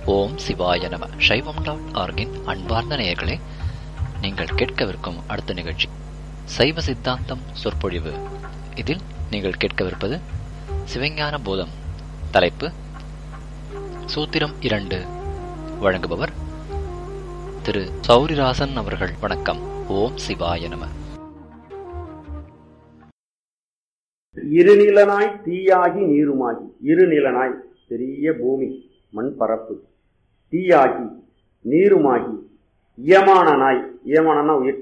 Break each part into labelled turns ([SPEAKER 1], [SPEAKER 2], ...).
[SPEAKER 1] ஓம் சிவாய நம. சைவம்.org-இன் அன்பார்ந்த நேயர்களே, நீங்கள் கேட்கவிருக்கும் அடுத்த நிகழ்ச்சி சைவ சித்தாந்தம் சொற்பொழிவு. இதில் நீங்கள் கேட்கவிருப்பது சிவஞான போதம். தலைப்பு சூத்திரம் 2. வழங்குபவர் திரு சௌரிராசன் அவர்கள். வணக்கம். ஓம் சிவாய நம.
[SPEAKER 2] இருநிலனாய் தீயாகி நீருமாகி. இருநிலனாய் பெரிய பூமி, மண் பரப்பு, தீயாகி நீருமாகி, இயமானனாய், இயமானனா உயிர்,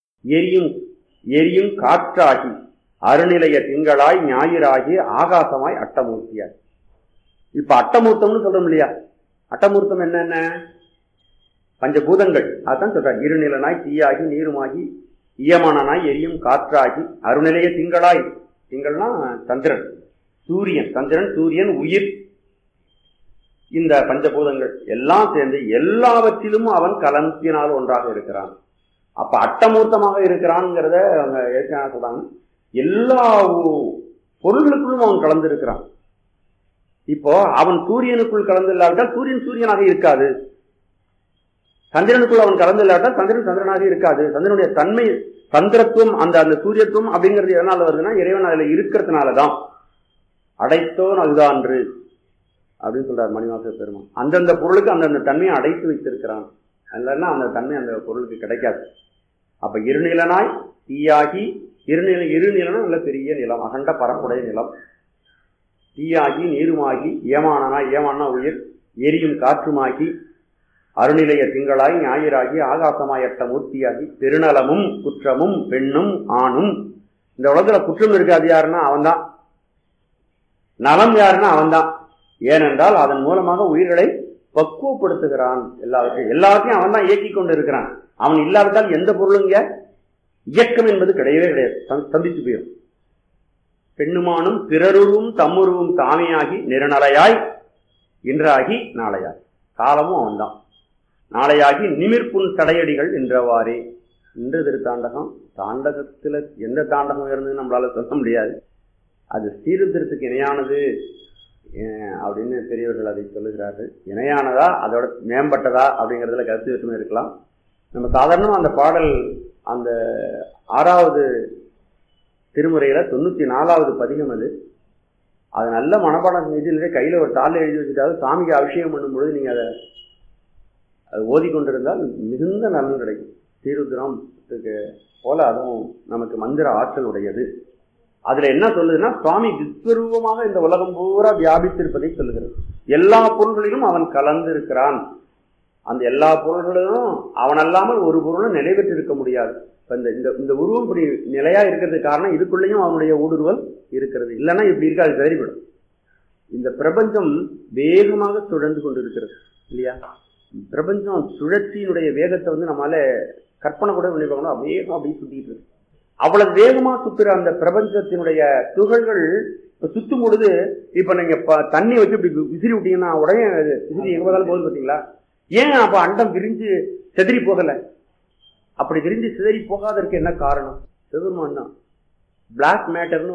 [SPEAKER 2] எரியும் காற்றாகி, அருநிலைய திங்களாய் ஞாயிறாகி, ஆகாசமாய், அட்டமூர்த்தியாய். இப்ப அட்டமூர்த்தம்னு சொல்றோம் இல்லையா? அட்டமூர்த்தம் என்னென்ன? பஞ்சபூதங்கள். அதான் சொல்ற. இருநிலனாய் தீயாகி நீருமாகி, இயமானனாய் எரியும் காற்றாகி, அருநிலைய திங்களாய். திங்கள்னா சந்திரன், சூரியன், சந்திரன், சூரியன், உயிர். இந்த பஞ்சபூதங்கள் எல்லாம் சேர்ந்து எல்லாவற்றிலும் அவன் கலந்தினால் ஒன்றாக இருக்கிறான். அப்ப அட்டமூர்த்தமாக இருக்கிறான்ங்கிறத அவங்க ஏற்கனவே சொல்றாங்க. எல்லா பொருள்களுக்குள்ளும் அவன் கலந்து இருக்கிறான். இப்போ அவன் சூரியனுக்குள் கலந்து இல்லாவிட்டால் சூரியன் சூரியனாக இருக்காது. சந்திரனுக்குள் அவன் கலந்து இல்லாவிட்டால் சந்திரன் சந்திரனாக இருக்காது. சந்திரனுடைய தன்மை, சந்திரத்துவம், அந்த சூரியத்துவம் அப்படிங்கிறது எதனால வருதுன்னா இறைவன் அதுல இருக்கிறதுனாலதான். அடைத்தோன் அதுதான்று அப்படின்னு சொல்றாரு மணிவாச பெருமான். அந்தந்த பொருளுக்கு அந்தந்த தன்மையை அடைத்து வைத்திருக்கிறான். இல்லைன்னா அந்த தன்மை அந்த பொருளுக்கு கிடைக்காது. அப்ப இருநிலனாய் தீயாகி, இருநிலனா நல்ல பெரிய நிலம், அகண்ட பரப்புடைய நிலம். தீயாகி நீருமாகி, ஏமானனாய், ஏமானா உயிர், எரியும் காற்றுமாகி, அருநிலைய திங்களாய் ஞாயிறாகி, ஆகாசமாய், அட்டமூர்த்தியாகி, பெருநலமும் குற்றமும் பெண்ணும் ஆணும். இந்த உலகத்துல குற்றம் இருக்காது யாருன்னா அவன்தான். நலம் யாருன்னா அவன்தான். ஏனென்றால் அதன் மூலமாக உயிர்களை பக்குவப்படுத்துகிறான். எல்லாத்தையும் அவன் தான் இயக்கி கொண்டு இருக்கிறான். அவன் இல்லாவிட்டால் எந்த பொருளுங்க இயக்கம் என்பது கிடையவே கிடையாது, சந்திச்சு போயிடும். பெண்ணுமானும் பிறருவும் தம்முருவும் தாமையாகி நிறநலையாய் இன்றாகி நாளையாய். காலமும் அவன்தான். நாளையாகி நிமிர்ப்புண் தடையடிகள் என்றவாறே. இன்று திருத்தாண்டகம், தாண்டகத்துல எந்த தாண்டகம் உயர்ந்ததுன்னு நம்மளால சொல்ல முடியாது. அது சீர்திருத்தத்துக்கு இணையானது அப்படின்னு பெரியவர்கள் அதை சொல்லுகிறார்கள். இணையானதா அதோட மேம்பட்டதா அப்படிங்கிறதுல கருத்து வேற்றுமை இருக்கலாம். நம்ம சாதாரணமா அந்த பாடல் அந்த 6வது திருமுறையில 94வது பதிகம் அது நல்ல மனப்பாடம் செஞ்சு கையில ஒரு தாளில் எழுதி வச்சுட்டாவது சாமிக்கு அபிஷேகம் பண்ணும்பொழுது நீங்க அதை ஓதிக்கொண்டிருந்தால் மிகுந்த நலன் கிடைக்கும். சீருத்திரத்துக்கு போல அதுவும் நமக்கு மந்திர ஆற்றல் உடையது. அதுல என்ன சொல்லுதுன்னா, சுவாமி விஸ்வரூபமாக இந்த உலகம் பூரா வியாபித்திருப்பதை சொல்லுகிறது. எல்லா பொருள்களிலும் அவன் கலந்து இருக்கிறான். அந்த எல்லா பொருள்களிலும் அவன் அல்லாமல் ஒரு பொருளும் நிறைவேற்றிருக்க முடியாது. இந்த உருவம் இப்படி நிலையா இருக்கிறதுக்கு காரணம் இதுக்குள்ளேயும் அவனுடைய ஊடுருவல் இருக்கிறது. இல்லைன்னா இப்படி இருக்காது, தெரிவிடும். இந்த பிரபஞ்சம் வேகமாக சுழந்து கொண்டிருக்கிறது இல்லையா? பிரபஞ்சம் சுழற்சியினுடைய வேகத்தை நம்மளால கற்பனை கூட பண்ணி பார்க்கணும். வேகம் அப்படி சுத்திட்டு இருக்கு. அவ்வளவு வேகமா சுத்துற அந்த பிரபஞ்சத்தினுடைய துகள்கள் சுத்தும் பொழுது, இப்ப நீங்க தண்ணி வச்சு இப்படி விசிறி விட்டீங்கன்னா உடனே விசிறி எங்க பார்த்தாலும் போகுது பார்த்தீங்களா? ஏன் அப்ப அண்டம் விரிஞ்சு செதறி போகல? அப்படி விரிஞ்சு சிதறி போகாதற்கு என்ன காரணம்? சிவபெருமான் தான். பிளாக் மேட்டர்னு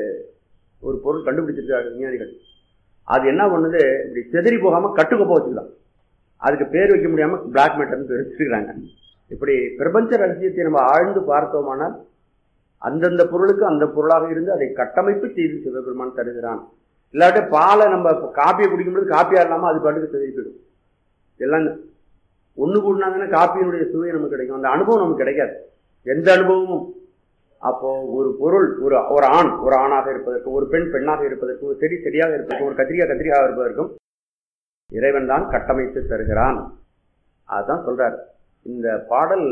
[SPEAKER 2] ஒரு பொருள் கண்டுபிடிச்சிருக்காரு விஞ்ஞானிகள். அது என்ன பண்ணுது, இப்படி செதறி போகாம கட்டுக்கோப்ப வச்சுக்கலாம். அதுக்கு பேர் வைக்க முடியாம பிளாக் மேட்டர்னு பேர் வச்சிருக்காங்க. இப்படி பிரபஞ்ச ரகசியத்தை நம்ம ஆழ்ந்து பார்த்தோமானால் அந்தந்த பொருளுக்கு அந்த பொருளாக இருந்து அதை கட்டமைப்பு செய்து சிவபெருமான் தருகிறான். இல்லாட்ட பாலை நம்ம காப்பியை குடிக்கும்போது காப்பியா இல்லாம அது பாட்டுக்கு தெரிவிடும். எல்லாம் ஒண்ணு கூடினாங்கன்னா காப்பியினுடைய சுவை நமக்கு கிடைக்கும். அந்த அனுபவம் நமக்கு கிடைக்காது, எந்த அனுபவமும். அப்போ ஒரு பொருள், ஒரு ஆண் ஒரு ஆணாக இருப்பதற்கு, ஒரு பெண் பெண்ணாக இருப்பதற்கு, ஒரு செடி செடியாக இருப்பதற்கு, ஒரு கத்திரிக்காக இருப்பதற்கும் இறைவன் தான் கட்டமைத்து தருகிறான். அதுதான் சொல்றாரு இந்த பாடல்.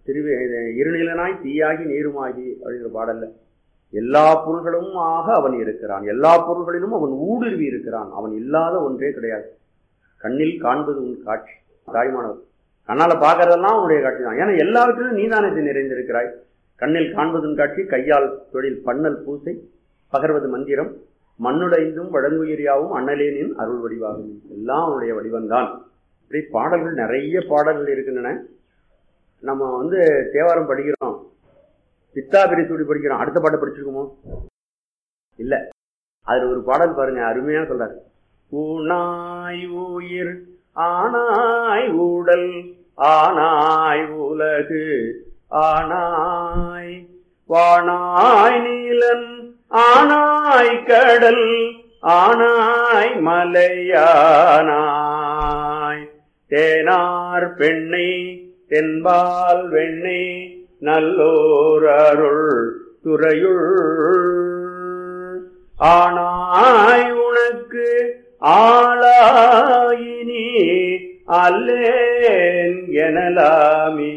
[SPEAKER 2] இருநிலனாய் தீயாகி நீருமாகி அப்படிங்கிற பாடல்ல எல்லா பொருள்களும் அவன் இருக்கிறான். எல்லா பொருள்களிலும் அவன் ஊடுருவி இருக்கிறான். அவன் இல்லாத ஒன்றே கிடையாது. கண்ணில் காண்பது உன் காட்சி. தாய்மானவர் கண்ணால பாக்குறதெல்லாம் உன்னுடைய காட்சி தான். ஏன்னா எல்லாவற்றிலும் நீதானத்தை நிறைந்திருக்கிறாய். கண்ணில் காண்பதும் காட்சி, கையால் தொழில் பண்ணல் பூசை, பகர்வது மந்திரம், மண்ணுடைந்தும் வழங்குயிரியாவும் அண்ணலேனின் அருள் வடிவாகும். எல்லாம் அவனுடைய வடிவம்தான். இப்படி பாடல்கள் நிறைய பாடல்கள் இருக்கின்றன. நம்ம தேவாரம் படிக்கிறோம், பித்தாபிரி சூடி படிக்கிறோம். அடுத்த பாட்டை படிச்சிருக்கோமோ? இல்ல. அதுல ஒரு பாடல் பாருங்க, அருமையா சொல்றாரு. ஊனாய் உயிர் ஆனாய் ஊடல் ஆனாய் உலகு ஆனாய் வானாய் நீலன் ஆனாய் கடல் ஆனாய் மலையானாய் தேனார் பெண்ணை தென்பால் வெண்ணை நல்லோர் அருள் துறையுள் ஆனாய் உனக்கு ஆளாயினி அல்லேன் எனலாமே.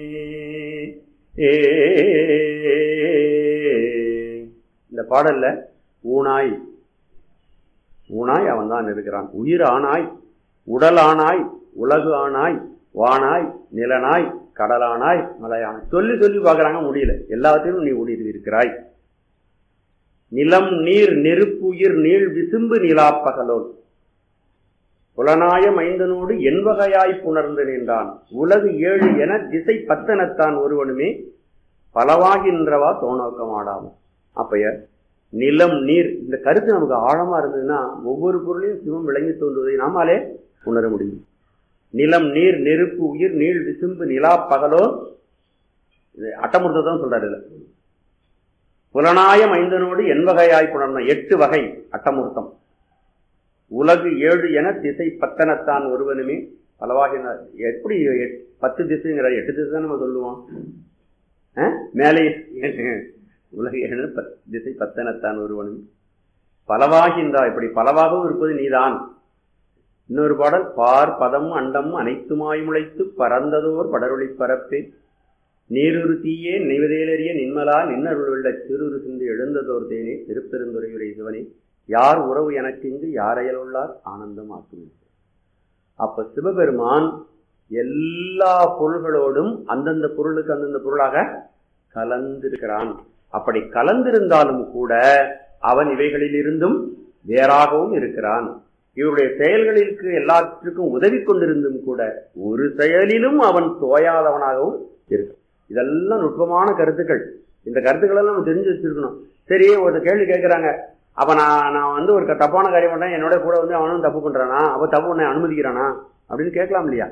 [SPEAKER 2] இந்த பாடல்ல ஊனாய் ஊனாய் அவன் தான் இருக்கிறான். உயிர் ஆனாய், உடல் ஆனாய், உலகு ஆனாய், வானாய், நிலனாய், கடலானாய், மலையானாய். சொல்லி சொல்லி பார்க்கறாங்க, முடியல. எல்லாத்தையும் நீ ஊடி இருக்கிறாய். நிலம் நீர் நெருப்பு உயிர் நீள் விசும்பு நிலாப்பகலோன் புலனாய மைந்தனோடு என்வகையாய் புணர்ந்து நின்றான். உலகு 7 என திசை 10 ஒருவனுமே பலவாகின்றவா தோணோக்கமாடாமல். அப்பய நிலம் நீர் இந்த கருத்து நமக்கு ஆழமா இருந்ததுன்னா ஒவ்வொரு பொருளையும் சிவம் விளங்கி தோன்றுவதை நாமாலே உணர முடியும். நிலம் நீர் நெருப்பு உயிர் நீள் விசும்பு நிலா பகலோ அட்டமுர்த்தம் சொல்றாரு. புலனாய மைந்தனோடு என்வகையாய் புணர்ந்த 8 வகை அட்டமுர்த்தம். உலகு 7 என திசை 10 ஒருவனுமே பலவாகினார். எப்படி 10 திசைங்கிற 8 திசை தான் நம்ம சொல்லுவோம். மேலே உலகு 7 திசை 10 ஒருவனுமே பலவாகின்றார். இப்படி பலவாகவும் இருப்பது நீதான். இன்னொரு பாடல், பார் பதம் அண்டம் அனைத்துமாய் முளைத்து பறந்ததோர் படரொளி பரப்பே நீருரு தீயே நெய்வதேலறிய நின்மலா நின்னருள் வெள்ள சிறுரு சிந்து எழுந்ததோர் தேனே திருப்பெருந்துறையுரை சிவனே யார் உறவு எனக்கு இங்கு யாரையல் உள்ளார் ஆனந்தம் ஆக்குமே. அப்ப சிவபெருமான் எல்லா பொருள்களோடும் அந்தந்த பொருளுக்கு அந்தந்த பொருளாக கலந்திருக்கிறான். அப்படி கலந்திருந்தாலும் கூட அவன் இவைகளில் இருந்தும் வேறாகவும் இருக்கிறான். இவருடைய செயல்களிற்கு எல்லாத்திற்கும் உதவி கொண்டிருந்தும் கூட ஒரு செயலிலும் அவன் தோயாதவனாகவும் இருக்கு. இதெல்லாம் நுட்பமான கருத்துக்கள். இந்த கருத்துக்களை நம்ம தெரிஞ்சு வச்சிருக்கணும். சரி, ஒரு கேள்வி கேட்கிறாங்க, அப்ப நான் ஒரு தப்பான காரியம் பண்றேன், என்னோட கூட அவனும் தப்பு பண்றானா, அப்ப தப்பு பண்ண அனுமதிக்கிறானா அப்படின்னு கேட்கலாம் இல்லையா?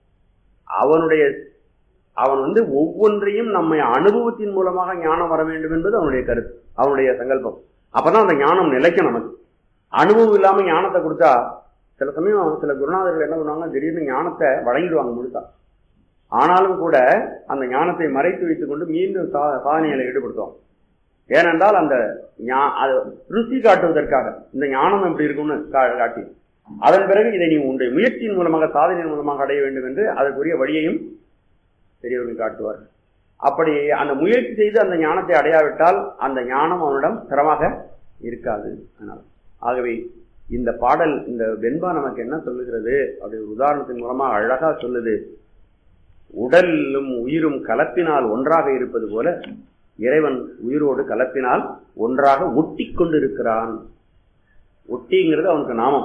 [SPEAKER 2] அவன் ஒவ்வொன்றையும் நம்ம அனுபவத்தின் மூலமாக ஞானம் வர வேண்டும் என்பது அவனுடைய கருத்து, அவனுடைய சங்கல்பம். அப்பதான் அந்த ஞானம் நிலைக்கும். நமக்கு அனுபவம் இல்லாம ஞானத்தை கொடுத்தா சில சமயம் சில குருநாதர்கள் என்ன பண்ணுவாங்க, திடீர்னு ஞானத்தை வழங்கிடுவாங்க முழுசா. ஆனாலும் கூட அந்த ஞானத்தை மறைத்து வைத்துக் கொண்டு மீண்டும் சாதனைகளை ஈடுபடுத்துவாங்க. ஏனென்றால் அந்த ருசி காட்டுவதற்காக இந்த ஞானம் எப்படி இருக்கும்னு காட்டி அதன் பிறகு இதை நீ உன்னுடைய முயற்சியின் மூலமாக சாதனையின் மூலமாக அடைய வேண்டும் என்று அதற்குரிய வழியையும் பெரியவர்கள் காட்டுவார்கள். அப்படி அந்த முயற்சி செய்து அந்த ஞானத்தை அடையாவிட்டால் அந்த ஞானம் அவனிடம் சிரமமாக இருக்காது. ஆகவே இந்த பாடல், இந்த வெண்பா நமக்கு என்ன சொல்லுகிறது அப்படி ஒரு உதாரணத்தின் மூலமாக அழகா சொல்லுது. உடலும் உயிரும் கலப்பினால் ஒன்றாக இருப்பது போல இறைவன் உயிரோடு கலப்பினால் ஒன்றாக ஒட்டி கொண்டிருக்கிறான். ஒட்டிங்கிறது அவனுக்கு நாமம்.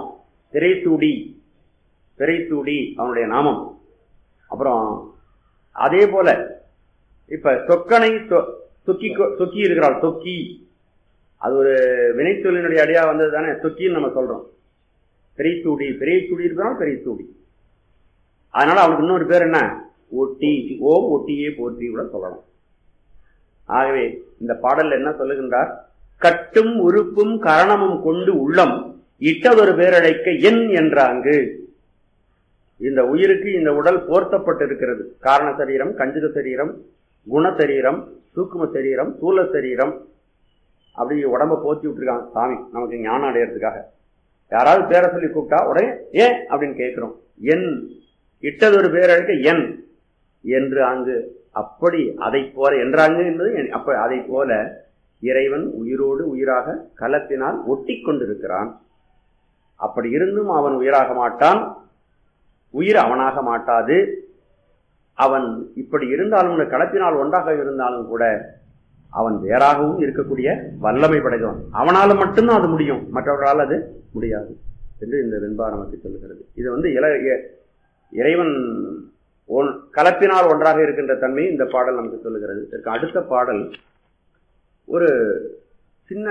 [SPEAKER 2] பிறைசூடி அவனுடைய நாமம். அப்புறம் அதே போல இப்ப சொக்கனை சொக்கி இருக்கிறாள். சொக்கி அது ஒரு வினைச்சொல்லினுடைய அடியா வந்தது தானே சொக்கின்னு நம்ம சொல்றோம். பிறைசூடி இருக்கிறான் பிறைசூடி. அதனால அவனுக்கு இன்னொரு பேர் என்ன, ஒட்டி. ஓம் ஒட்டியே போற்றி கூட சொல்லலாம். ஆகவே இந்த பாடல்ல என்ன சொல்லுகின்றார், கட்டும் உறுப்பும் கரணமும் கொண்டு உள்ளம் இட்டதொரு பேரழைக்க என் என்றாங்கு. இந்த உயிருக்கு இந்த உடல் போர்த்தப்பட்டிருக்கிறது. காரண சரீரம், கஞ்சுக சரீரம், குண சரீரம், சூக்கும சரீரம், தூல சரீரம், அப்படி உடம்ப போத்தி விட்டுருக்காங்க சாமி நமக்கு ஞானம் அடையிறதுக்காக. யாராவது பேரை சொல்லி கூப்பிட்டா உடனே ஏன் அப்படின்னு கேட்கிறோம். என் இட்டதொரு பேரழைக்க என் என்று அங்கு. அப்படி அதை போல என்றாங்க என்பது அப்ப அதை போல இறைவன் உயிரோடு உயிராக கலப்பினால் ஒட்டி கொண்டிருக்கிறான். அப்படி இருந்தும் அவன் உயிராக மாட்டான், உயிர் அவனாக மாட்டாது. அவன் இப்படி இருந்தாலும் கலப்பினால் ஒன்றாக இருந்தாலும் கூட அவன் வேறாகவும் இருக்கக்கூடிய வல்லமை படைத்தவன். அவனால மட்டும்தான் அது முடியும், மற்றவர்களால் அது முடியாது என்று இந்த வெண்பா நமக்கு சொல்லுகிறது. இது இறைவன் கலப்பினால் ஒன்றாக இருக்கின்ற தன்மை இந்த பாடல் நமக்கு சொல்லுகிறது. இதற்கு அடுத்த பாடல் ஒரு சின்ன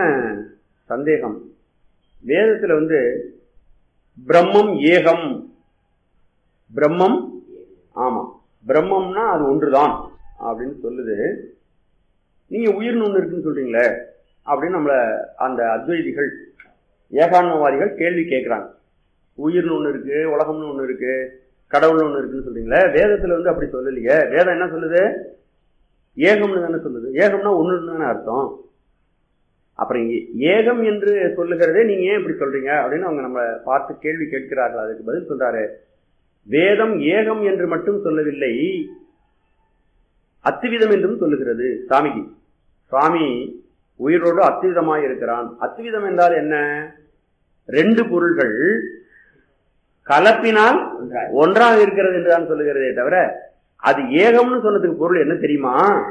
[SPEAKER 2] சந்தேகம். வேதத்துல பிரம்மம் ஏகம் பிரம்மம், ஆமா பிரம்மம்னா அது ஒன்றுதான் அப்படின்னு சொல்லுது. நீங்க உயிர்னு ஒண்ணு இருக்குன்னு சொல்றீங்களே அப்படின்னு நம்மள அந்த அத்வைதிகள் ஏகான்மவாதிகள் கேள்வி கேட்கிறாங்க. உயிர்னு ஒண்ணு இருக்கு, உலகம்னு ஒண்ணு இருக்கு, கடவுள்னு ஒண்ணு இருக்குன்னு சொல்றீங்களே, வேதத்துல அப்படி சொல்லலையே. வேதம் என்ன சொல்லுது? ஏகம்னு தானே சொல்லுது. ஏகம்னா ஒண்ணுன்னு தானே அர்த்தம். அப்புறம் ஏகம் என்று சொல்லுகிறதே நீங்க ஏன் இப்படி சொல்றீங்க அப்படின்னு அவங்க நம்ம பார்த்து கேள்வி கேட்கிறார்கள். அதுக்கு பதில் சொல்றாரு, வேதம் ஏகம் என்று மட்டும் சொல்லவில்லை, அத்விதம் என்றும் சொல்லுகிறது. சாமிக்கு சுவாமி உயிரோடு அத்விதமாய் இருக்கிறான். அத்விதம் என்றால் என்ன? ரெண்டு பொருள்கள் கலப்பினால் ஒன்றாக இருக்கிறது என்றுதான் சொல்லுகிறதே தவிர அது ஏகம்னு சொன்னதுக்கு பொருள் என்ன தெரியுமா?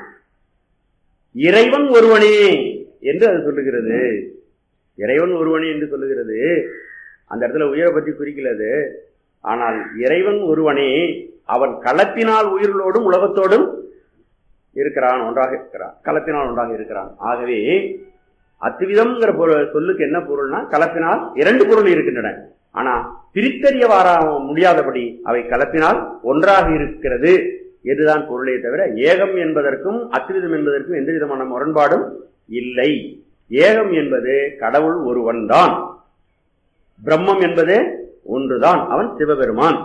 [SPEAKER 2] இறைவன் ஒருவனே என்று அது சொல்லுகிறது. இறைவன் ஒருவனே என்று சொல்லுகிறது. அந்த இடத்துல உயிரை பற்றி குறிக்கிறது. ஆனால் இறைவன் ஒருவனே, அவன் கலப்பினால் உயிர்களோடும் உலகத்தோடும் இருக்கிறான், ஒன்றாக இருக்கிறான், கலப்பினால் ஒன்றாக இருக்கிறான். ஆகவே அத்விதம்ங்கிற சொல்லுக்கு என்ன பொருள்னா கலப்பினால் இரண்டு பொருள் இருக்கின்றன. ஆனா பிரித்தறிய முடியாதபடி அவை கலப்பினால் ஒன்றாக இருக்கிறது என்றுதான் பொருளே தவிர ஏகம் என்பதற்கும் அத்விதம் என்பதற்கும் எந்த விதமான முரண்பாடும் இல்லை. ஏகம் என்பது கடவுள் ஒருவன் தான், பிரம்மம் என்பது ஒன்றுதான், அவன் சிவபெருமான்.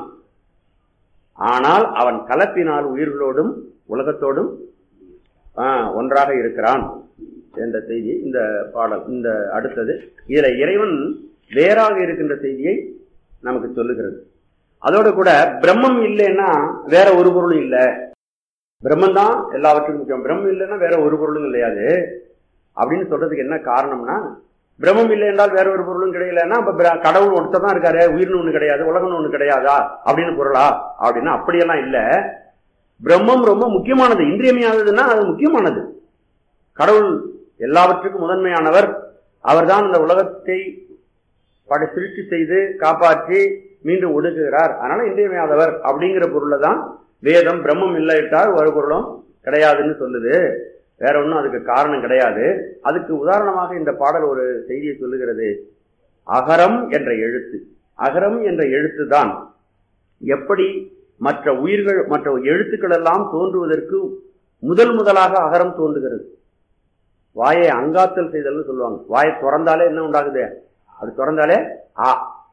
[SPEAKER 2] ஆனால் அவன் கலப்பினால் உயிர்களோடும் உலகத்தோடும் ஒன்றாக இருக்கிறான் என்ற செய்தி இந்த பாடல். இந்த அடுத்தது இதுல இறைவன் வேறாக இருக்கின்ற செய்தியை நமக்கு சொல்லுகிறது. அதோட கூட பிரம்மம் இல்லைன்னா வேற ஒரு பொருளும் இல்லை, பிரம்மன் தான் எல்லாவற்றுக்கும் முக்கியம், பிரம்மம் இல்லைன்னா வேற ஒரு பொருளும் கிடையாது அப்படின்னு சொல்றதுக்கு என்ன காரணம்னா, பிரம்மம் இல்லை என்றால் வேற ஒரு பொருளும் கிடையலன்னா அப்ப கடவுள் ஒருத்தர் தான் இருக்காரு, உயிர்னு ஒண்ணு கிடையாது, உலகம்னு ஒண்ணு கிடையாதா அப்படின்னு பொருளா அப்படின்னா அப்படியெல்லாம் இல்ல. பிரம்மம் ரொம்ப முக்கியமானது, இன்றியமையாததுன்னா அது முக்கியமானது. கடவுள் எல்லாவற்றுக்கும் முதன்மையானவர், அவர்தான் இந்த உலகத்தை சிருஷ்டி செய்து காப்பாற்றி மீண்டும் ஒடுக்குகிறார், அதனால இன்றியமையாதவர் அப்படிங்கிற பொருளை தான் வேதம் பிரம்மம் இல்லாவிட்டால் ஒரு பொருளும் கிடையாதுன்னு சொல்லுது. வேற ஒன்றும் அதுக்கு காரணம் கிடையாது. அதுக்கு உதாரணமாக இந்த பாடல் ஒரு செய்தியை சொல்லுகிறது. அகரம் என்ற எழுத்து, அகரம் என்ற எழுத்து தான் எப்படி மற்ற உயிர்கள் மற்ற எழுத்துக்கள் எல்லாம் தோன்றுவதற்கு முதலாக அகரம் தோன்றுகிறது. வாயை அங்காத்தல் செய்தல் சொல்லுவாங்க. வாயை திறந்தாலே என்ன உண்டாகுது? அது திறந்தாலே ஆ.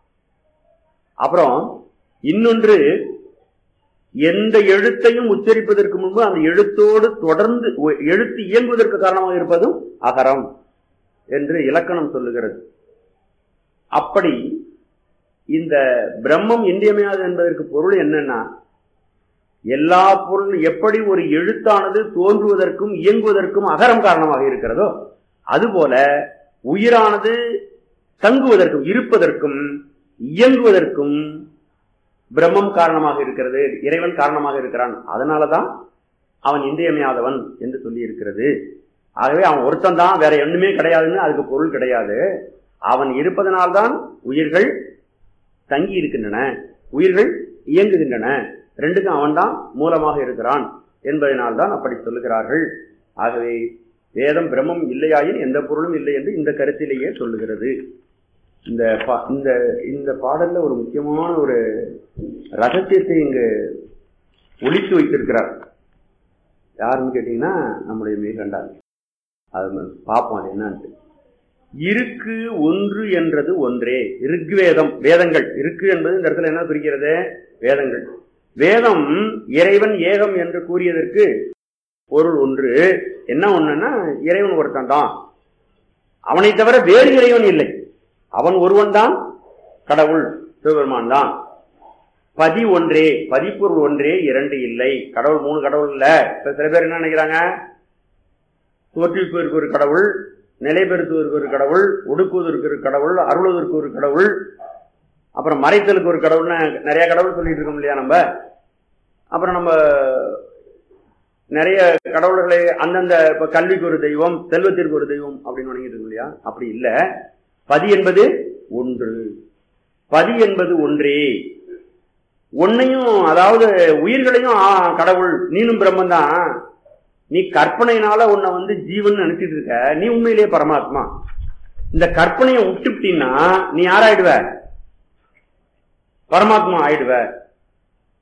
[SPEAKER 2] அப்புறம் இன்னொன்று, எந்த எழுத்தையும் உச்சரிப்பதற்கு முன்பு அந்த எழுத்தோடு தொடர்ந்து எழுத்து இயங்குவதற்கு காரணமாக இருப்பதும் அகரம் என்று இலக்கணம் சொல்லுகிறது. அப்படி இந்த பிரம்மம் இன்றியமையாது என்பதற்கு பொருள் என்னன்னா, எல்லா பொருள் எப்படி ஒரு எழுத்தானது தோன்றுவதற்கும் இயங்குவதற்கும் அகரம் காரணமாக இருக்கிறதோ அதுபோல உயிரானது தங்குவதற்கும் இருப்பதற்கும் இயங்குவதற்கும் பிரம்மம் காரணமாக இருக்கிறது, இறைவன் காரணமாக இருக்கிறான். அதனாலதான் அவன் இன்றியமையாதவன் என்று சொல்லி இருக்கிறது. ஆகவே அவன் ஒருத்தன் தான், வேற ஒண்ணுமே கிடையாதுன்னு அதுக்கு பொருள் கிடையாது. அவன் இருப்பதனால்தான் உயிர்கள் தங்கி இருக்கின்றன, உயிர்கள் இயங்குகின்றன. ரெண்டுக்கும் அவன் தான் மூலமாக இருக்கிறான் என்பதனால்தான் அப்படி சொல்லுகிறார்கள். ஆகவே வேதம் பிரம்மம் இல்லையாயின் எந்த பொருளும் இல்லை என்று இந்த கருத்திலேயே சொல்லுகிறது. இந்த பாடல்ல ஒரு முக்கியமான ஒரு ரகசியத்தை இங்கு ஒளித்து வைத்திருக்கிறார். யாருன்னு கேட்டீங்கன்னா நம்முடைய மேகண்டார். அது பார்ப்போம் அது என்னன்னு. இருக்கு ஒன்று என்றது ஒன்றே. ரிக்வேதம், வேதங்கள். இருக்கு என்பது இந்த இடத்துல என்ன குறிக்கிறது? வேதங்கள். வேதம் இறைவன் ஏகம் என்று கூறியதற்கு பொருள் ஒன்று. என்ன ஒண்ணுன்னா, இறைவன் ஒருத்தன் தான், அவனை தவிர வேறு இறைவன் இல்லை, அவன் ஒருவன் தான் கடவுள், சிவபெருமான் தான். பதி ஒன்றே, பதிப்பொருள் ஒன்றே, இரண்டு இல்லை. கடவுள் மூணு கடவுள் இல்ல. இப்ப சில பேர் என்ன நினைக்கிறாங்க, தோற்றுவிப்பதற்கு ஒரு கடவுள், நிலைபெறுத்துவதற்கு ஒரு கடவுள், ஒடுக்குவதற்கு ஒரு கடவுள், அருள்வதற்கு ஒரு கடவுள், அப்புறம் மறைத்தலுக்கு ஒரு கடவுள்னு நிறைய கடவுள் சொல்லிட்டு இருக்கோம் இல்லையா நம்ம. அப்புறம் நம்ம நிறைய கடவுள்களை அந்தந்த இப்ப கல்விக்கு ஒரு தெய்வம், செல்வத்திற்கு ஒரு தெய்வம் அப்படின்னு நினைக்கிட்டு இருக்கோம் இல்லையா. அப்படி இல்ல. பதி என்பது ஒன்று, பதி என்பது ஒன்றே. ஒன்னையும், அதாவது உயிர்களையும் கடவுள், நீனும் பிரம்மன் தான். நீ கற்பனையினால உன்னை ஜீவன் நினைச்சிட்டு இருக்க, நீ உண்மையிலேயே பரமாத்மா. இந்த கற்பனையை விட்டுட்டீன்னா நீ யாராயிடுவ? பரமாத்மா ஆயிடுவ.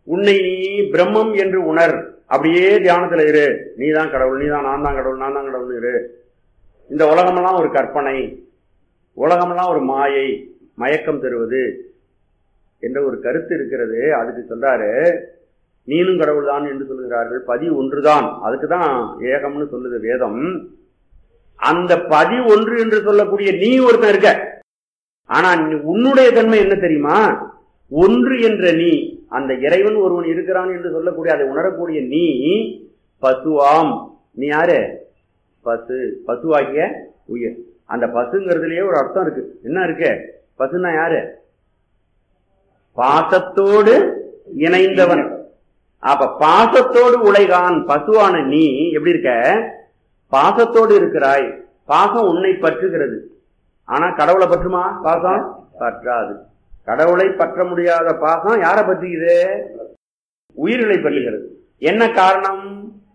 [SPEAKER 2] உன்னை நீ பிரம்மம் என்று உணர், அப்படியே தியானத்துல இரு, நீதான் கடவுள், நீதான், நான் தான் கடவுள், நான் தான் கடவுள் இரு. இந்த உலகமெல்லாம் ஒரு கற்பனை, உலகமெல்லாம் ஒரு மாயை, மயக்கம் தருவது என்ற ஒரு கருத்து இருக்கிறது. அதுக்கு சொல்றாரு, நீனும் கடவுள் தான் என்று சொல்லுகிறார்கள், பதி ஒன்றுதான், அதுக்குதான் ஏகம்னு சொல்லுது வேதம். அந்த பதி ஒன்று என்று சொல்லக்கூடிய நீ ஒருத்தன் இருக்க. ஆனா உன்னுடைய தன்மை என்ன தெரியுமா? ஒன்று என்ற நீ, அந்த இறைவன் ஒருவன் இருக்கிறான் என்று சொல்லக்கூடிய அதை உணரக்கூடிய நீ பசுவாம். நீ யாரு? பசு, பசுவாகிய உயிர். அந்த பசுங்கிறதுலயே ஒரு அர்த்தம் இருக்கு. என்ன இருக்கு? பசுன்னா யாரு? பாசத்தோடு இணைந்தவன். அப்ப பாசத்தோடு உழைகான் பசுவான நீ எப்படி இருக்க? பாசத்தோடு இருக்கிறாய். பாசம் உன்னை பற்றுகிறது. ஆனா கடவுளை பற்றுமா பாசம்? பற்றாது. கடவுளை பற்ற முடியாத பாசம் யாரை பற்றுகிறது? உயிர்களை பற்றுகிறது. என்ன காரணம்?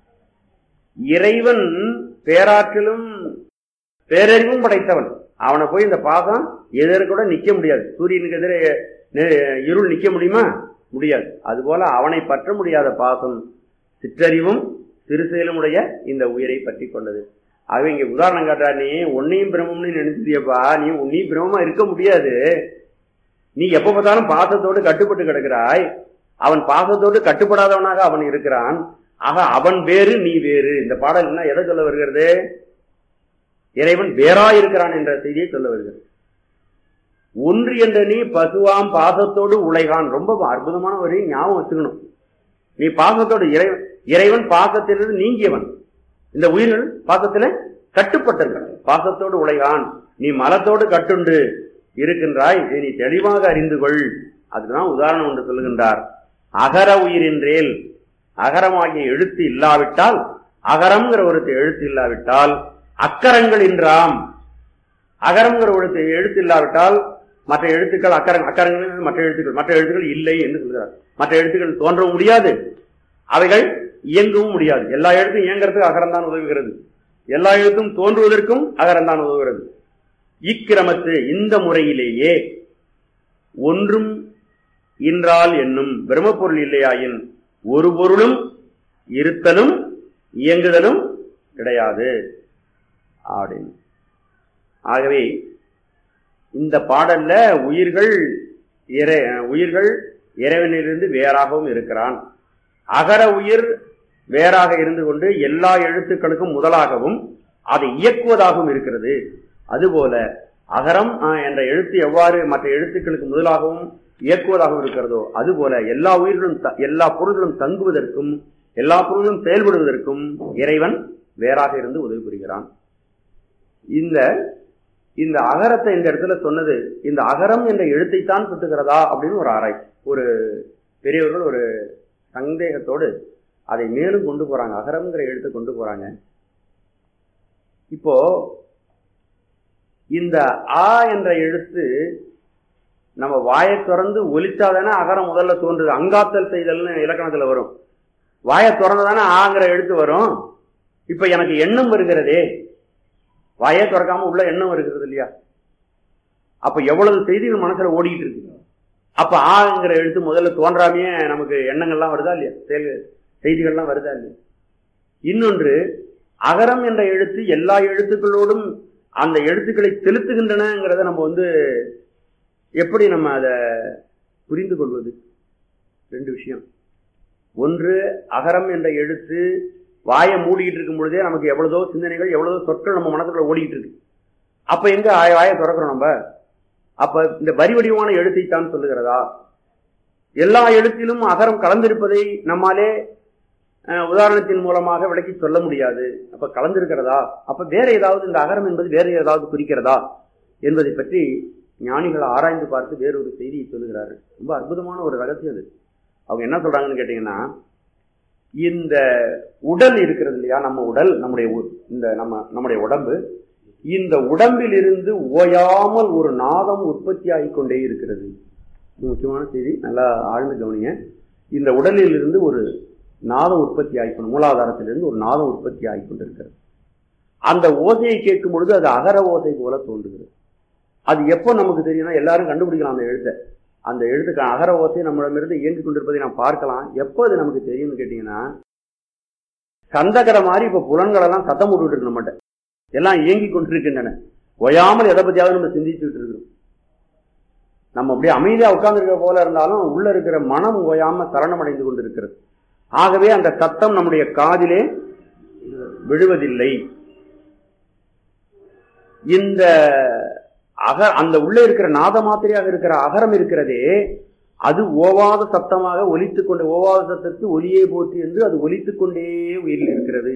[SPEAKER 2] இறைவன் பேராற்றிலும் பேரறிவும் படைத்தவன். அவனை போய் இந்த பாசம் எதிர கூட நிக்க முடியாது. சூரியனுக்கு எதிரே இருள் நிக்க முடியுமா? முடியாது. அதுபோல அவனை பற்ற முடியாத பாசம் சிற்றறிவும் சிறு செயலுமுடைய இந்த உயிரை பற்றி கொண்டது. ஆகவே இங்க உதாரணம் காட்டுறா, நீ உன்னையும் பிரம்மம்னு நினைச்சிட்டியப்பா, நீ உன்னையும் பிரம்மமா இருக்க முடியாது. நீ எப்ப பார்த்தாலும் பாசத்தோடு கட்டுப்பட்டு கிடக்கிறாய். அவன் பாசத்தோடு கட்டுப்படாதவனாக அவன் இருக்கிறான். ஆக அவன் வேறு, நீ வேறு. இந்த பாடல் என்ன எதை சொல்ல வருகிறது? இறைவன் வேறாயிருக்கிறான் என்ற செய்தியை சொல்ல வருகிறது. ஒன்று என்ற நீ பசுவாம் பாசத்தோடு உழைகான். ரொம்ப அற்புதமான ஒரு ஞாபகம் வச்சுக்கணும். நீ பாசத்தோடு, இறைவன் பாசத்திலிருந்து நீங்கியவன். இந்த உயிர்கள் பாசத்துல கட்டுப்பட்டிருக்க. பாசத்தோடு உழைகான். நீ மலத்தோடு கட்டுண்டு இருக்கின்றாய், இதை நீ தெளிவாக அறிந்து கொள். அதுதான் உதாரணம் ஒன்று சொல்லுகின்றார். அகர உயிரின்றேல், அகரமாகிய எழுத்து இல்லாவிட்டால், அகரம்ங்கிற ஒரு எழுத்து இல்லாவிட்டால் அக்கரங்கள் இன்றாம். அகரம்ங்கிற ஒரு எழுத்து இல்லாவிட்டால் மற்ற எழுத்துக்கள் அக்கரங்கள் மற்ற எழுத்துக்கள் இல்லை என்று சொல்கிறார். மற்ற எழுத்துக்கள் தோன்றவும் முடியாது, அவைகள் இயங்கவும் முடியாது. எல்லா எழுத்தும் இயங்குறதுக்கு அகரம் தான் உதவுகிறது, எல்லா எழுத்தும் தோன்றுவதற்கும் அகரம் தான் உதவுகிறது. இக்கிரமத்து இந்த முறையிலேயே ஒன்றும் இன்றால் என்னும் பிரம்மப்பொருள் இல்லையாயின் ஒரு பொருளும் இருத்தலும் இயங்குதலும் கிடையாது அப்படின்னு. ஆகவே இந்த பாடல்ல உயிர்கள் இறைவனிலிருந்து வேறாகவும் இருக்கிறான். அகர உயிர் வேறாக இருந்து கொண்டு எல்லா எழுத்துக்களுக்கும் முதலாகவும் அதை இயக்குவதாகவும் இருக்கிறது. அதுபோல அகரம் என்ற எழுத்து எவ்வாறு மற்ற எழுத்துக்களுக்கு முதலாகவும் இயக்குவதாகவும் இருக்கிறதோ அதுபோல எல்லா உயிர்களும் எல்லா பொருள்களும் தங்குவதற்கும் எல்லா பொருள்களும் செயல்படுவதற்கும் இறைவன் வேறாக இருந்து உதவி புரிகிறான். இந்த அகரத்தை இந்த இடத்துல சொன்னது, இந்த அகரம் என்ற எழுத்தைத்தான் சுட்டுகிறதா அப்படின்னு ஒரு ஆராய்ச்சி. ஒரு பெரியவர்கள் ஒரு சந்தேகத்தோடு அதை மேலும் கொண்டு போறாங்க. அகரம்ங்கிற எழுத்தை கொண்டு போறாங்க. இப்போ இந்த ஆ என்ற எழுத்து நம்ம வாயை திறந்து ஒலிச்சாதானே அகரம் முதல்ல தோன்றுது. அங்காத்தல் செய்தல்னு இலக்கணத்துல வரும். வாயை திறந்ததானே ஆங்கிற எழுத்து வரும். இப்ப எனக்கு எண்ணம் வருகிறதே, வாயை திறக்காம உள்ள எண்ணம் வருகிறது இல்லையா? அப்ப எவ்வளவு செய்திகள் மனசுல ஓடிட்டு இருக்கு. அப்ப ஆங்கிற எழுத்து முதல்ல தோன்றாமையே நமக்கு எண்ணங்கள்லாம் வருதா இல்லையா? செய்திகள்லாம் வருதா இல்லையா? இன்னொன்று, அகரம் என்ற எழுத்து எல்லா எழுத்துக்களோடும் அந்த எழுத்துக்களை செலுத்துகின்றனங்கிறத நம்ம எப்படி நம்ம அதை புரிந்து கொள்வது? ரெண்டு விஷயம். ஒன்று, அகரம் என்ற எழுத்து வாயை மூடிக்கிட்டு இருக்கும் பொழுதே நமக்கு எவ்வளவோ சிந்தனைகள் எவ்வளவோ சொற்கள் நம்ம மனசுக்குள்ள ஓடிக்கிட்டு இருக்கு. அப்ப எங்க வாயை திறக்கிறோம் நம்ம? அப்ப இந்த வரி வடிவான எழுத்தைத்தான் சொல்லுகிறதா? எல்லா எழுத்திலும் அகரம் கலந்திருப்பதை நம்மாலே உதாரணத்தின் மூலமாக விளக்கி சொல்ல முடியாது. அப்ப கலந்திருக்கிறதா? அப்ப வேற ஏதாவது இந்த அகரம் என்பது வேற ஏதாவது குறிக்கிறதா என்பதை பற்றி ஞானிகளை ஆராய்ந்து பார்த்து வேறொரு செய்தியை சொல்லுகிறார்கள். ரொம்ப அற்புதமான ஒரு ரகசியம் அது. அவங்க என்ன சொல்றாங்கன்னு கேட்டீங்கன்னா, இந்த உடல் இருக்கிறது இல்லையா, நம்ம உடல், நம்முடைய உடம்பு, இந்த உடம்பில் இருந்து ஓயாமல் ஒரு நாதம் உற்பத்தி ஆகிக்கொண்டே இருக்கிறது. முக்கியமான செய்தி, நல்லா ஆழ்ந்து கவனிங்க. இந்த உடலில் இருந்து ஒரு நாதம் உற்பத்தி ஆகிக்கொண்டு, மூலாதாரத்திலிருந்து ஒரு நாதம் உற்பத்தி ஆகிக்கொண்டிருக்கிறது. அந்த ஓசையை கேட்கும் பொழுது அது அகர ஓசை போல தோன்றுகிறது. அது எப்போ நமக்கு தெரியும்னா, எல்லாரும் கண்டுபிடிக்கலாம் அந்த எழுத்தை. அந்த எழுத்துக்கு அகர ஓசை நம்மளிடமிருந்து இயங்கிக் கொண்டிருப்பதை நாம் பார்க்கலாம். எப்போ அது நமக்கு தெரியும்னு கேட்டீங்கன்னா, சந்தகர மாதிரி இப்ப புலன்கள் எல்லாம் சத்தம் போட்டுட்டு இருக்கு, நம்மகிட்ட எல்லாம் இயங்கிக் கொண்டிருக்கின்றன. ஓயாமல் எதை பத்தியாவது நம்ம சிந்திச்சுட்டு இருக்கிறோம். நம்ம அப்படியே அமைதியா உட்கார்ந்து இருக்க போல இருந்தாலும் உள்ள இருக்கிற மனம் ஓயாம சலனம் அடைந்து கொண்டிருக்கிறது. ஆகவே அந்த சத்தம் நம்முடைய காதிலே விழுவதில்லை. இந்த அந்த உள்ளே இருக்கிற நாத மாத்திரையாக இருக்கிற அகரம் இருக்கிறதே, அது ஓவாத சத்தமாக ஒலித்துக் கொண்டே, ஓவாத சத்தத்து ஒலியை போற்றி என்று அது ஒலித்துக் கொண்டே உயிரில் இருக்கிறது.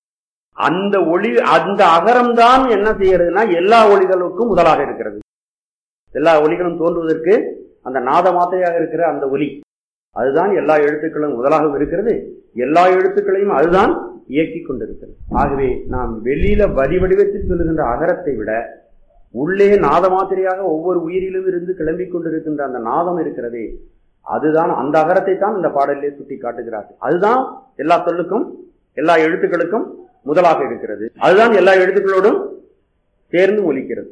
[SPEAKER 2] அந்த ஒளி, அந்த அகரம்தான் என்ன செய்யறதுன்னா எல்லா ஒலிகளுக்கும் முதலாக இருக்கிறது. எல்லா ஒலிகளும் தோன்றுவதற்கு அந்த நாத மாத்திரையாக இருக்கிற அந்த ஒலி, அதுதான் எல்லா எழுத்துக்களும் முதலாக இருக்கிறது. எல்லா எழுத்துக்களையும் அதுதான் இயக்கிக் கொண்டிருக்கிறது. ஆகவே நாம் வெளியில வரி வடிவத்தில் சொல்லுகின்ற அகரத்தை விட உள்ளே நாத மாத்திரையாக ஒவ்வொரு உயிரிலும் இருந்து கிளம்பிக் கொண்டிருக்கின்ற அந்த நாதம் இருக்கிறதே, அதுதான், அந்த அகரத்தை தான் இந்த பாடலிலே சுட்டி காட்டுகிறார்கள். அதுதான் எல்லா சொல்லுக்கும் எல்லா எழுத்துக்களுக்கும் முதலாக இருக்கிறது. அதுதான் எல்லா எழுத்துக்களோடும் சேர்ந்து ஒலிக்கிறது.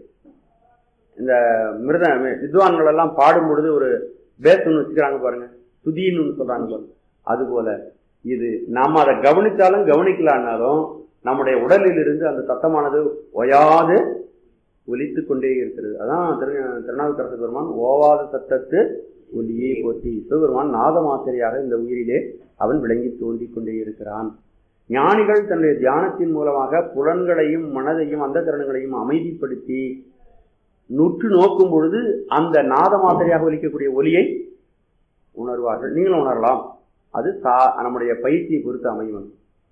[SPEAKER 2] இந்த மிருத வித்வான்கள் எல்லாம் பாடும் பொழுது ஒரு பேஸ் ஒன்று வச்சுக்கிறாங்க பாருங்க, துதின்னு சொல்றாங்க பாருங்க. அதுபோல இது நாம் அதை கவனித்தாலும் கவனிக்கலான்னாலும் நம்முடைய உடலில் இருந்து அந்த சத்தமானது ஓயாது ஒலித்துக் கொண்டே இருக்கிறது. அதான் திருநாவுக்கரசு பெருமான் ஓவாத சத்தத்து ஒலியை போற்றி, சிவபெருமான் நாத மாத்திரையாக இந்த உயிரிலே அவன் விளங்கி தோன்றிக் கொண்டே இருக்கிறான். ஞானிகள் தன்னுடைய தியானத்தின் மூலமாக புலன்களையும் மனதையும் அந்த திறன்களையும் அமைதிப்படுத்தி நுற்று நோக்கும் பொழுது அந்த நாத மாத்திரையாக ஒலிக்கக்கூடிய ஒலியை உணர்வார்கள். நீங்களும் உணரலாம். அது நம்முடைய பயிற்சியை பொறுத்து அமையும்.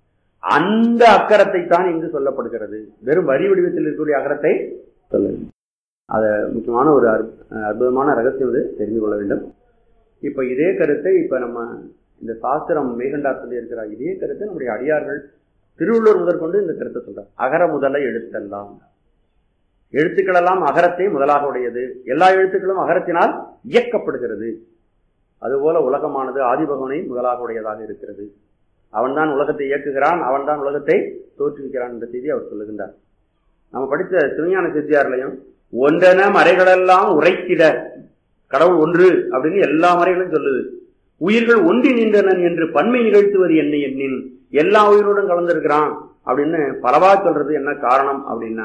[SPEAKER 2] அந்த அக்கரத்தை தான் இங்கு சொல்லப்படுகிறது. வெறும் வரி வடிவத்தில் இருக்கக்கூடிய அக்கரத்தை சொல்ல, அத முக்கியமான ஒரு அற்புதமான ரகசியம் இது, தெரிந்து கொள்ள வேண்டும். இப்ப இதே கருத்தை இப்ப நம்ம இந்த சாஸ்திரம் மேகண்டாரத்தில் இருக்கிற இதே கருத்தை நம்முடைய அடியார்கள் திருவள்ளுவர் முதற்கொண்டு இந்த கருத்தை சொல்றார். அகர முதல எழுத்தெல்லாம், எழுத்துக்கள் எல்லாம் அகரத்தை முதலாக உடையது. எல்லா எழுத்துக்களும் அகரத்தினால் இயக்கப்படுகிறது. அதுபோல உலகமானது ஆதிபகவனை முதலாக உடையதாக இருக்கிறது. அவன்தான் உலகத்தை இயக்குகிறான், அவன்தான் உலகத்தை தோற்றுவிக்கிறான் என்ற செய்தி அவர் சொல்லுகின்றார். நம்ம படித்த சிவஞான சித்தியாரிலையும் ஒன்றென மறைகளெல்லாம் உரைத்திட, கடவுள் ஒன்று அப்படின்னு எல்லா மறைகளும் சொல்லுது. உயிர்கள் ஒன்றி நின்றனன் என்று பன்மை நிகழ்த்துவது என்ன எண்ணின், எல்லா உயிரோடும் கலந்திருக்கிறான் அப்படின்னு பலவா சொல்றது என்ன காரணம் அப்படின்னா,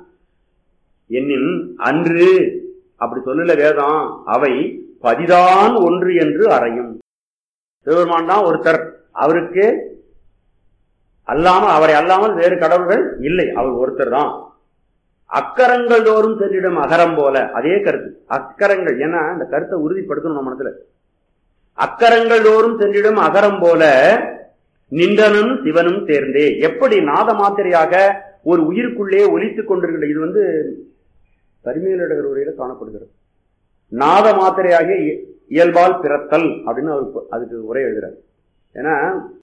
[SPEAKER 2] எண்ணின் அன்று அப்படி சொல்லல வேதம், அவை பதிதான் ஒன்று என்று அறையும். சிவபெருமான் தான் ஒருத்தர், அவருக்கு அல்லாமல், அவரை அல்லாமல் வேறு கடவுள்கள் இல்லை, அவர் ஒருத்தர் தான். அக்கரங்கள் தோறும் சென்றிடும் அகரம் போல, அதே கருத்து அக்கரங்கள், ஏன்னா இந்த கருத்தை உறுதிப்படுத்தணும் நம்ம மனசுல. அக்கரங்கள் தோறும் சென்றிடும் அகரம் போல நின்றனும் சிவனும் சேர்ந்தே, எப்படி நாத மாத்திரையாக ஒரு உயிருக்குள்ளே ஒலித்துக் கொண்டிருக்கின்ற, இது பரிமேலழகர் உரையில காணப்படுகிறது. நாத மாத்திரையாகிய இயல்பால் பிறத்தல் அப்படின்னு அவருக்கு அதுக்கு உரை எழுதுறாரு. ஏன்னா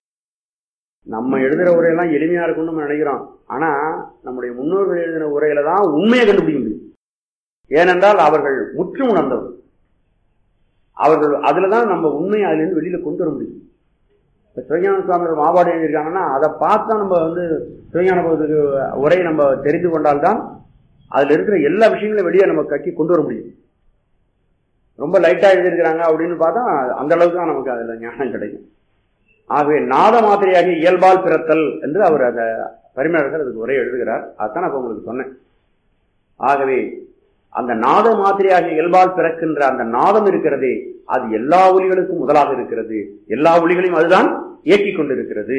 [SPEAKER 2] நம்ம எழுதுற உரையெல்லாம் எளிமையா இருக்கும்னு நம்ம நினைக்கிறோம். ஆனா நம்முடைய முன்னோர்கள் எழுதின உரையில தான் உண்மையை கண்டுபிடிக்க முடியும். ஏனென்றால் அவர்கள் முற்று உணர்ந்தவர்கள். அவர்கள் அதுலதான் நம்ம உண்மையை அதுல இருந்து வெளியில கொண்டு வர முடியும். இப்ப சிவஞான சுவாமிகள் மாபாடு எழுதியிருக்காங்கன்னா அதை பார்த்து நம்ம சிவஞான உரையை நம்ம தெரிந்து கொண்டால்தான் அதுல இருக்கிற எல்லா விஷயங்களும் வெளியே நம்ம கட்டி கொண்டு வர முடியும். ரொம்ப லைட்டா எழுதியிருக்கிறாங்க அப்படின்னு பார்த்தா அந்த அளவுக்கு தான் நமக்கு அதுல ஞானம் கிடைக்கும். ஆகவே நாத மாத்திரையாகிய இயல்பால் பிறத்தல் என்று அவர் அந்த பரிமேலழகர் அதுக்கு உரை எழுதுகிறார். அதான் அப்ப உங்களுக்கு சொன்னேன். ஆகவே அந்த நாத மாத்திரையாகிய இயல்பால் பிறக்கின்ற அந்த நாதம் இருக்கிறதே, அது எல்லா ஒலிகளுக்கும் முதலாக இருக்கிறது. எல்லா ஒலிகளையும் அதுதான் இயக்கிக் கொண்டிருக்கிறது.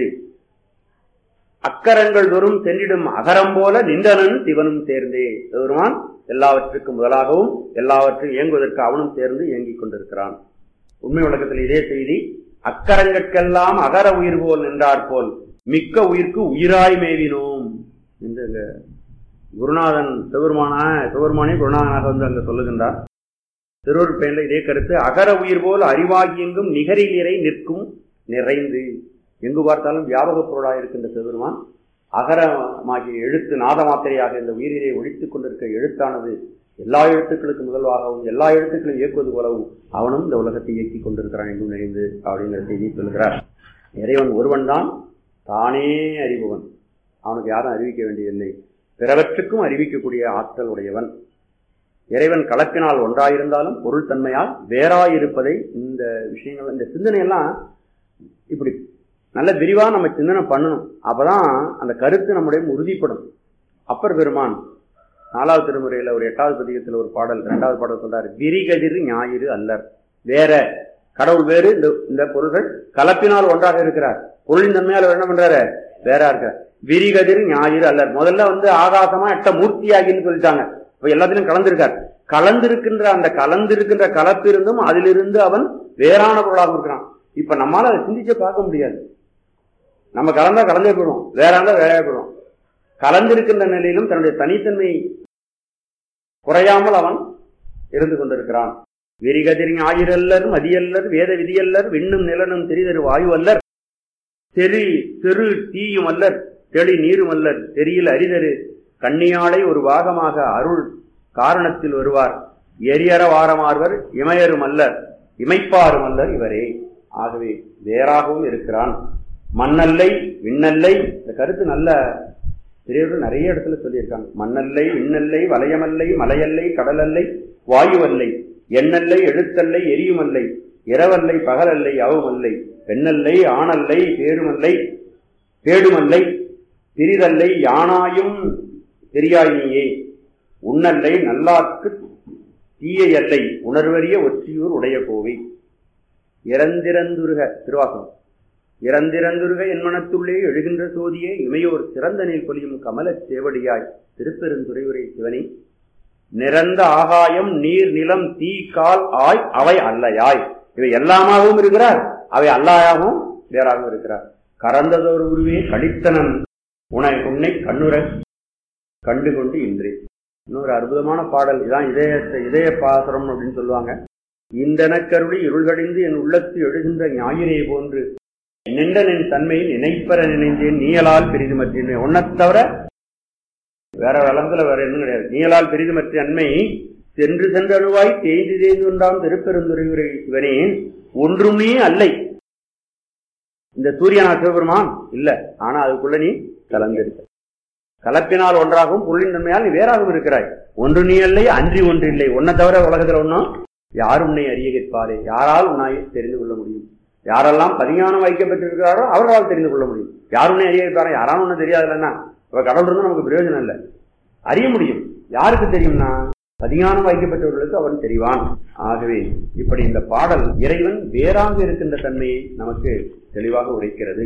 [SPEAKER 2] அக்கரங்கள் தோறும் சென்றிடும் அகரம் போல நின்றனன் சிவனும் சேர்ந்தே, பெருமான் எல்லாவற்றுக்கும் முதலாகவும் எல்லாவற்றையும் இயங்குவதற்கு அவனும் சேர்ந்து இயங்கிக் கொண்டிருக்கிறான். உண்மை விளக்கத்தில் இதே செய்தி. அக்கரங்கற்கெல்லாம் அகர உயிர் போல் நின்றார் போல் மிக்க உயிர்க்கு உயிராய் மேவினோம் என்று குருநாதன் சிவபெருமானே குருநாதனாக அங்க சொல்லுகின்றார். திருவருட்பயனில் இதே கருத்து. அகர உயிர் போல் அறிவாகி எங்கும் நிகரில் நிறை நிற்கும் நிறைந்து, எங்கு பார்த்தாலும் வியாபக பொருளாக இருக்கின்ற சிவபெருமான் அகரமாகிய எழுத்து நாத மாத்திரையாக இந்த உயிரிலே ஒழித்துக் கொண்டிருக்கிற எழுத்தானது எல்லா எழுத்துக்களுக்கு முதல்வாகவும் எல்லா எழுத்துக்களையும் இயக்குவது போலவும் அவனும் இந்த உலகத்தை இயக்கிக் கொண்டிருக்கிறான் என்றும் நினைந்து அப்படிங்கிற செய்தி சொல்கிறார். இறைவன் ஒருவன் தான் தானே அறிபவன், அவனுக்கு யாரும் அறிவிக்க வேண்டியதில்லை. பிறவற்றுக்கும் அறிவிக்கக்கூடிய ஆற்றல் உடையவன். இறைவன் கலப்பினால் ஒன்றாயிருந்தாலும் பொருள் தன்மையால் வேறாயிருப்பதை இந்த விஷயங்கள், இந்த சிந்தனையெல்லாம் இப்படி நல்ல விரிவா நம்ம சிந்தனை பண்ணணும். அப்பதான் அந்த கருத்து நம்முடைய உறுதிப்படும். அப்பர் பெருமான் 4வது திருமுறையில ஒரு 8வது பதிகத்தில் ஒரு பாடல், 2வது பாடல் சொல்றாரு, விரிகதிர் ஞாயிறு அல்லர். வேற கடவுள் வேறு, இந்த பொருள்கள் கலப்பினால் ஒன்றாக இருக்கிறார். பொருளின் தன்மையால் என்ன பண்றாரு, வேற இருக்க. விரிகதிர் ஞாயிறு அல்லர். முதல்ல ஆகாசமா எட்ட மூர்த்தியாகின்னு சொல்லிட்டாங்க. இப்ப எல்லாத்திலும் கலந்திருக்கார். கலந்திருக்கின்ற அந்த கலந்திருக்கின்ற கலப்பு இருந்தும் அதிலிருந்து அவன் வேறான பொருளாக இருக்கிறான். இப்ப நம்மளால அதை சிந்திச்சு பார்க்க முடியாது. நம்ம கலந்தா கலந்தே போயிடும், வேறாண்டா வேறையா போயிடும். கலந்திருக்கின்ற நிலையிலும் தன்னுடைய தனித்தன்மை குறையாமல் அவன் இருந்து கொண்டிருக்கிறான். விரிகதிர் ஞாயிறல்லர் மதியல்லர் வேத விதியல்லர் விண்ணும் நிலனும் திரிதரு வாயு அல்லர் தெரு தீயும் அல்லர் தெளி நீரும் அல்லர் தெரியல அரிதரு கண்ணியாளை ஒரு பாகமாக அருள் காரணத்தில் வருவார் எரியற வாரமார்வர் இமையரும் அல்லர் இமைப்பாரும் அல்லர் இவரே. ஆகவே வேறாகவும் இருக்கிறான். மண்ணல்லை விண்ணல்லை, இந்த கருத்து நல்ல பெரியவர்கள் நிறைய இடத்துல சொல்லியிருக்காங்க. மண்ணல்லை விண்ணல்லை வலயமல்லை மலையல்லை கடலல்லை வாயுவல்லை எண்ணல்லை எழுத்தல்லை எரியுமல்லை இரவல்லை பகலல்லை அவமல்லை பெண்ணல்லை ஆணல்லை பேடுமல்லை பிரிதல்லை யானாயும் தெரியாயினியே உண்ணல்லை நல்லாக்கு தீயல்லை உணர்வறிய ஒற்றியூர் உடைய கோவை. இறந்திறந்துருக திருவாசகம். இறந்திறந்துருக என் மனத்துள்ளே எழுகின்ற சோதியே இமையோர் சிறந்த நீர் பொலியும் கமலச் சேவடியாய் திருப்பெருந்துறையுரை சிவனி நிறந்த ஆகாயம் நீர் நிலம் தீ கால் ஆய் அவை அல்லையாய். இவை எல்லாமாகவும் இருக்கிறார், அவை அல்லாயாகவும் வேறாகவும் இருக்கிறார். கறந்ததோர் உருவே கடித்தனன் உன்னை கண்ணுற கண்டுகொண்டு இன்றே. இன்னொரு அற்புதமான பாடல் இதான், இதய பாசுரம் அப்படின்னு சொல்லுவாங்க. இந்தனக்கருளி இருள்கடிந்து என் உள்ளத்து எழுகின்ற ஞாயிறே போன்று நின்றனின் தன்மையை நினைப்பற நினைந்தேன் நீயலால் பெரிதுமற்றின். ஒன்னை தவிர வேற வளத்துல வேற எதுவும் கிடையாது. நீயலால் பெரிதுமற்ற அன்மை சென்று அணுவாய் தேய்ந்து கொண்டாம் திருப்பெருந்துறையுரை சிவனே ஒன்றுமே அல்லை. இந்த சூரியனா சிவபெருமான் இல்ல, ஆனா அதுக்குள்ள நீ கலந்திருக்க. கலப்பினால் ஒன்றாகவும் பொருளின் தன்மையால் நீ வேறாகவும் இருக்கிறாய். ஒன்று நீ அல்லை அன்றி ஒன்றில்லை. உன்னை தவிர உலகத்துல ஒன்னும் யார் உன்னை அறிய கேட்பாரே. யாரால் உன்னை தெரிந்து கொள்ள முடியும்? யாரெல்லாம் பதிஞானம் வைக்கப்பட்டிருக்கிறாரோ அவர்களால் தெரிந்து கொள்ள முடியும். யார் உன்னை அறிய கேட்பாரா? யாராலும் ஒன்னும் தெரியாதுல்லன்னா இப்ப கடவுள் இருந்து நமக்கு பிரயோஜனம் இல்லை. அறிய முடியும். யாருக்கு தெரியும்னா பதிஞானம் வைக்கப்பட்டவர்களுக்கு அவன் தெரிவான். ஆகவே இப்படி இந்த பாடல் இறைவன் வேறாக இருக்கின்ற தன்மையை நமக்கு தெளிவாக உரைக்கிறது.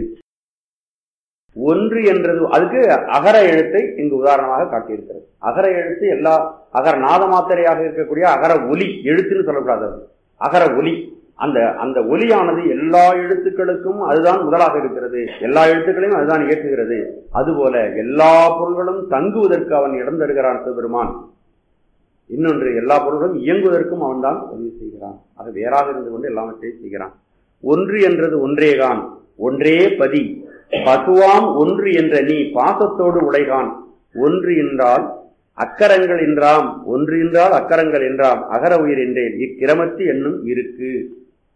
[SPEAKER 2] ஒன்று என்றது அதுக்கு அகர எழுத்தை இங்கு உதாரணமாக காட்டியிருக்கிறது. அகர எழுத்து எல்லா அகர நாத மாத்திரையாக இருக்கக்கூடிய அகர ஒலி, எழுத்துன்னு சொல்லக்கூடாது, அகர ஒலி. அந்த ஒலியானது எல்லா எழுத்துக்களுக்கும் அதுதான் முதலாக இருக்கிறது. எல்லா எழுத்துக்களையும் அதுதான் இயக்குகிறது. அதுபோல எல்லா பொருள்களும் தங்குவதற்கு அவன் இடம் தருகிறான் சிவபெருமான். இன்னொன்று, எல்லா பொருள்களும் இயங்குவதற்கும் அவன் தான் உதவி செய்கிறான். அது வேறாக இருந்து கொண்டு எல்லாவற்றையும் செய்கிறான். ஒன்று என்றது ஒன்றேகான் ஒன்றே பதி பசுவாம் ஒன்று என்ற நீ பாசத்தோடு உடைகான். ஒன்று என்றால் அக்கரங்கள் என்றாம், ஒன்று என்றால் அக்கரங்கள் என்றாம், அகர உயிர் என்றேன் இக்கிரமத்து என்னும் இருக்கு.